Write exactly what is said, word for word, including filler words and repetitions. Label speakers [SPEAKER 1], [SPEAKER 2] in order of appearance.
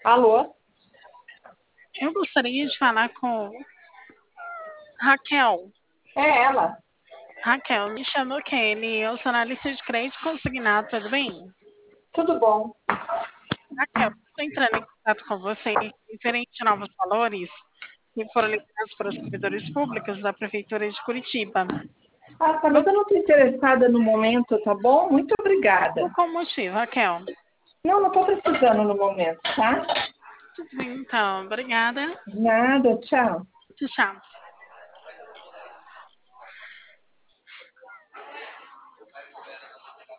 [SPEAKER 1] Alô?
[SPEAKER 2] Eu gostaria de falar com Raquel.
[SPEAKER 1] É ela.
[SPEAKER 2] Raquel, me chama Kelly. Eu sou analista de crédito consignado, tudo bem?
[SPEAKER 1] Tudo bom?
[SPEAKER 2] Raquel, estou entrando em contato com você referente a novos valores que foram liberados para os servidores públicos da Prefeitura de Curitiba.
[SPEAKER 1] Ah, tá, mas eu não estou interessada no momento, tá bom? Muito
[SPEAKER 2] Por
[SPEAKER 1] obrigada.
[SPEAKER 2] qual motivo, Raquel?
[SPEAKER 1] Não, não estou precisando no momento, tá?
[SPEAKER 2] Tudo bem, então. Obrigada.
[SPEAKER 1] Nada, tchau.
[SPEAKER 2] Tchau.